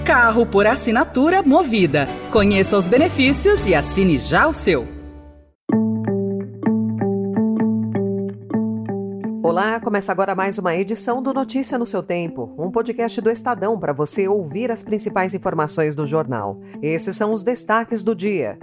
Carro por assinatura Movida. Conheça os benefícios e assine já o seu. Olá, começa agora mais uma edição do Notícia no seu Tempo, um podcast do Estadão para você ouvir as principais informações do jornal. Esses são os destaques do dia.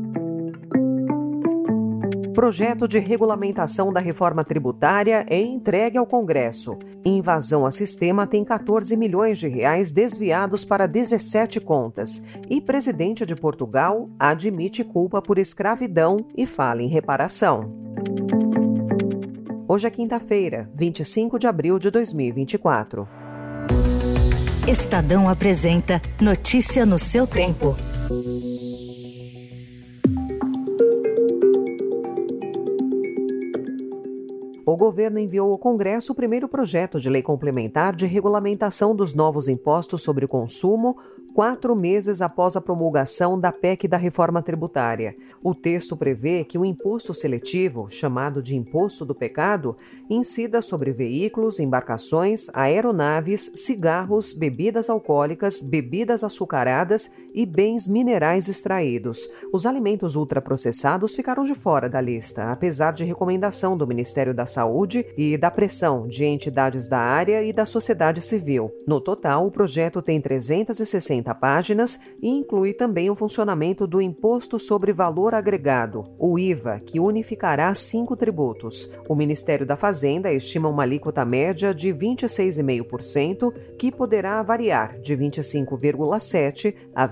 Projeto de regulamentação da reforma tributária é entregue ao Congresso. Invasão a sistema tem 14 milhões de reais desviados para 17 contas. E presidente de Portugal admite culpa por escravidão e fala em reparação. Hoje é quinta-feira, 25 de abril de 2024. Estadão apresenta Notícia no seu tempo. O governo enviou ao Congresso o primeiro projeto de lei complementar de regulamentação dos novos impostos sobre o consumo, 4 meses após a promulgação da PEC da reforma tributária. O texto prevê que o imposto seletivo, chamado de Imposto do Pecado, incida sobre veículos, embarcações, aeronaves, cigarros, bebidas alcoólicas, bebidas açucaradas e bens minerais extraídos. Os alimentos ultraprocessados ficaram de fora da lista, apesar de recomendação do Ministério da Saúde e da pressão de entidades da área e da sociedade civil. No total, o projeto tem 360 páginas e inclui também o funcionamento do Imposto sobre Valor Agregado, o IVA, que unificará 5 tributos. O Ministério da Fazenda estima uma alíquota média de 26,5%, que poderá variar de 25,7% a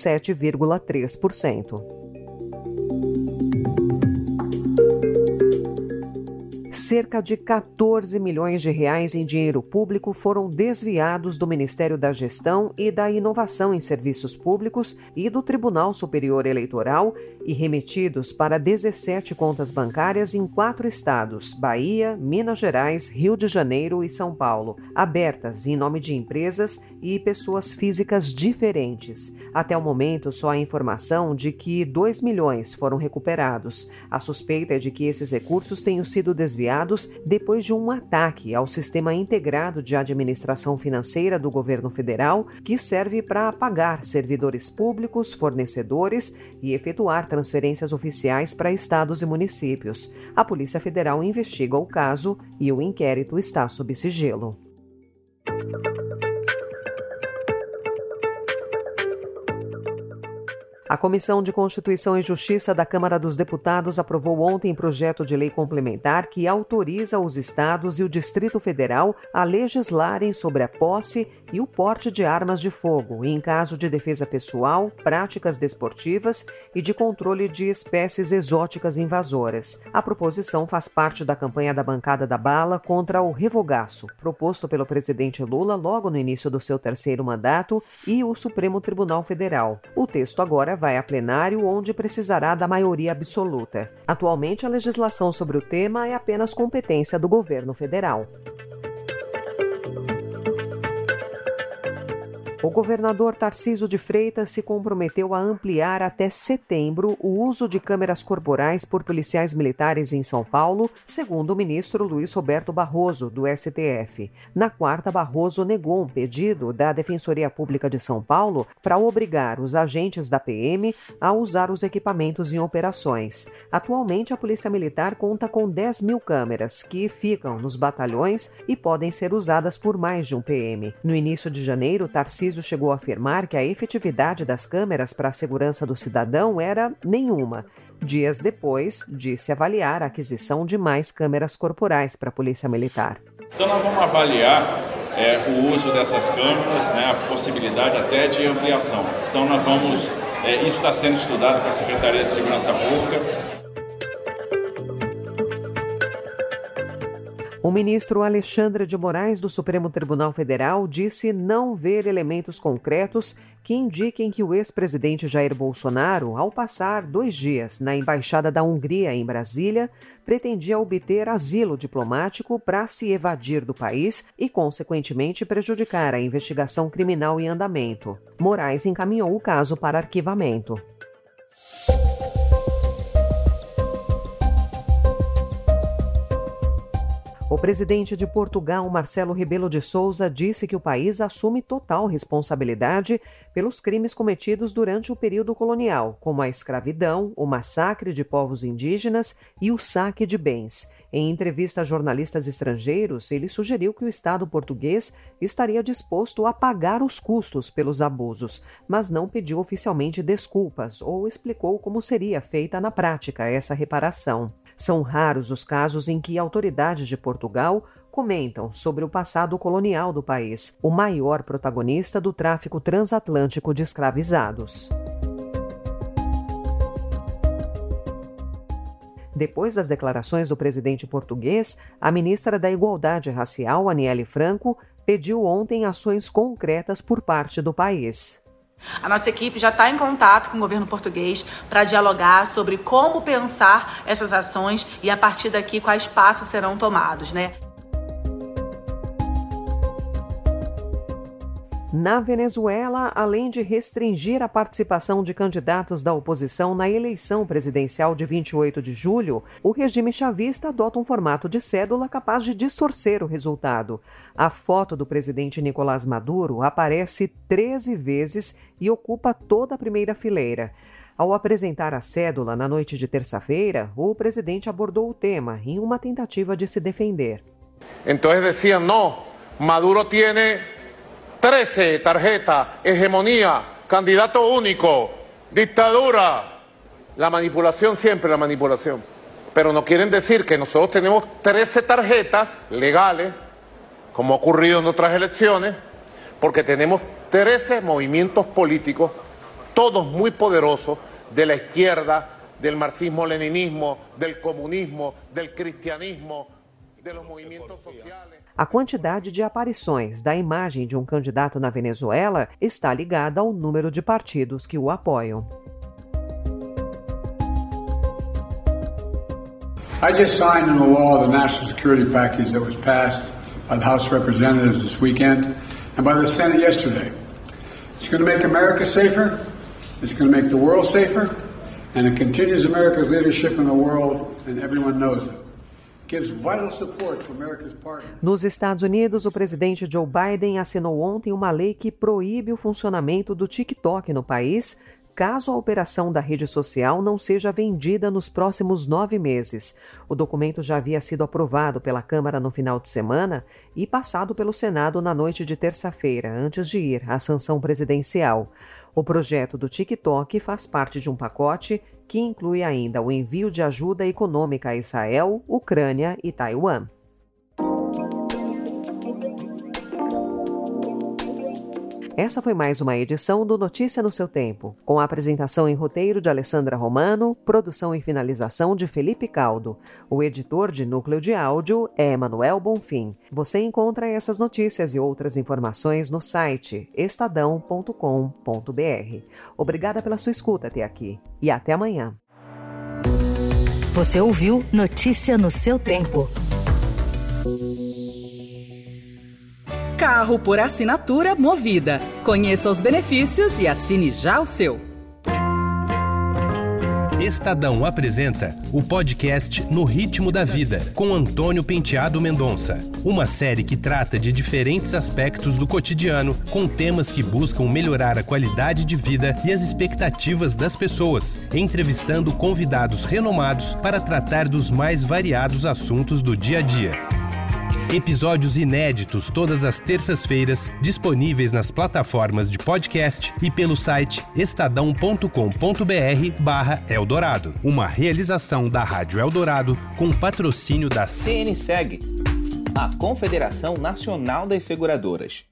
27,3%. Cerca de 14 milhões de reais em dinheiro público foram desviados do Ministério da Gestão e da Inovação em Serviços Públicos e do Tribunal Superior Eleitoral e remetidos para 17 contas bancárias em 4 estados, Bahia, Minas Gerais, Rio de Janeiro e São Paulo, abertas em nome de empresas e pessoas físicas diferentes. Até o momento, só há informação de que 2 milhões foram recuperados. A suspeita é de que esses recursos tenham sido desviados depois de um ataque ao Sistema Integrado de Administração Financeira do Governo Federal, que serve para pagar servidores públicos, fornecedores e efetuar transferências oficiais para estados e municípios. A Polícia Federal investiga o caso e o inquérito está sob sigilo. A Comissão de Constituição e Justiça da Câmara dos Deputados aprovou ontem projeto de lei complementar que autoriza os estados e o Distrito Federal a legislarem sobre a posse e o porte de armas de fogo em caso de defesa pessoal, práticas desportivas e de controle de espécies exóticas invasoras. A proposição faz parte da campanha da bancada da bala contra o revogaço, proposto pelo presidente Lula logo no início do seu 3º mandato e o Supremo Tribunal Federal. O texto agora vai a plenário, onde precisará da maioria absoluta. Atualmente, a legislação sobre o tema é apenas competência do governo federal. O governador Tarcísio de Freitas se comprometeu a ampliar até setembro o uso de câmeras corporais por policiais militares em São Paulo, segundo o ministro Luiz Roberto Barroso, do STF. Na quarta, Barroso negou um pedido da Defensoria Pública de São Paulo para obrigar os agentes da PM a usar os equipamentos em operações. Atualmente, a Polícia Militar conta com 10 mil câmeras, que ficam nos batalhões e podem ser usadas por mais de um PM. No início de janeiro, Tarcísio chegou a afirmar que a efetividade das câmeras para a segurança do cidadão era nenhuma. Dias depois, disse avaliar a aquisição de mais câmeras corporais para a Polícia Militar. Então nós vamos avaliar o uso dessas câmeras, a possibilidade até de ampliação. Então nós vamos, isso está sendo estudado com a Secretaria de Segurança Pública. O ministro Alexandre de Moraes, do Supremo Tribunal Federal, disse não ver elementos concretos que indiquem que o ex-presidente Jair Bolsonaro, ao passar 2 dias na Embaixada da Hungria em Brasília, pretendia obter asilo diplomático para se evadir do país e, consequentemente, prejudicar a investigação criminal em andamento. Moraes encaminhou o caso para arquivamento. O presidente de Portugal, Marcelo Rebelo de Sousa, disse que o país assume total responsabilidade pelos crimes cometidos durante o período colonial, como a escravidão, o massacre de povos indígenas e o saque de bens. Em entrevista a jornalistas estrangeiros, ele sugeriu que o Estado português estaria disposto a pagar os custos pelos abusos, mas não pediu oficialmente desculpas ou explicou como seria feita na prática essa reparação. São raros os casos em que autoridades de Portugal comentam sobre o passado colonial do país, o maior protagonista do tráfico transatlântico de escravizados. Depois das declarações do presidente português, a ministra da Igualdade Racial, Aniele Franco, pediu ontem ações concretas por parte do país. A nossa equipe já está em contato com o governo português para dialogar sobre como pensar essas ações e, a partir daqui, quais passos serão tomados, né? Na Venezuela, além de restringir a participação de candidatos da oposição na eleição presidencial de 28 de julho, o regime chavista adota um formato de cédula capaz de distorcer o resultado. A foto do presidente Nicolás Maduro aparece 13 vezes e ocupa toda a primeira fileira. Ao apresentar a cédula na noite de terça-feira, o presidente abordou o tema em uma tentativa de se defender. Então diziam, não, Maduro tiene 13 tarjetas, hegemonía, candidato único, dictadura. La manipulación, siempre la manipulación. Pero no quieren decir que nosotros tenemos 13 tarjetas legales, como ha ocurrido en otras elecciones, porque tenemos 13 movimientos políticos, todos muy poderosos, de la izquierda, del marxismo-leninismo, del comunismo, del cristianismo, de los movimientos sociales. A quantidade de aparições da imagem de um candidato na Venezuela está ligada ao número de partidos que o apoiam. I just signed into law the national security package that was passed by the House of Representatives this weekend and by the Senate yesterday. It's going to make America safer, it's going to make the world safer, and it continues America's leadership in the world, and everyone knows it. Nos Estados Unidos, o presidente Joe Biden assinou ontem uma lei que proíbe o funcionamento do TikTok no país, caso a operação da rede social não seja vendida nos próximos 9 meses. O documento já havia sido aprovado pela Câmara no final de semana e passado pelo Senado na noite de terça-feira, antes de ir à sanção presidencial. O projeto do TikTok faz parte de um pacote que inclui ainda o envio de ajuda econômica a Israel, Ucrânia e Taiwan. Essa foi mais uma edição do Notícia no seu Tempo, com a apresentação em roteiro de Alessandra Romano, produção e finalização de Felipe Caldo. O editor de núcleo de áudio é Emanuel Bonfim. Você encontra essas notícias e outras informações no site estadão.com.br. Obrigada pela sua escuta até aqui e até amanhã. Você ouviu Notícia no seu Tempo. Carro por assinatura Movida. Conheça os benefícios e assine já o seu. Estadão apresenta o podcast No Ritmo da Vida, com Antônio Penteado Mendonça. Uma série que trata de diferentes aspectos do cotidiano, com temas que buscam melhorar a qualidade de vida e as expectativas das pessoas, entrevistando convidados renomados para tratar dos mais variados assuntos do dia a dia. Episódios inéditos todas as terças-feiras, disponíveis nas plataformas de podcast e pelo site estadão.com.br/Eldorado. Uma realização da Rádio Eldorado com patrocínio da CNSEG, a Confederação Nacional das Seguradoras.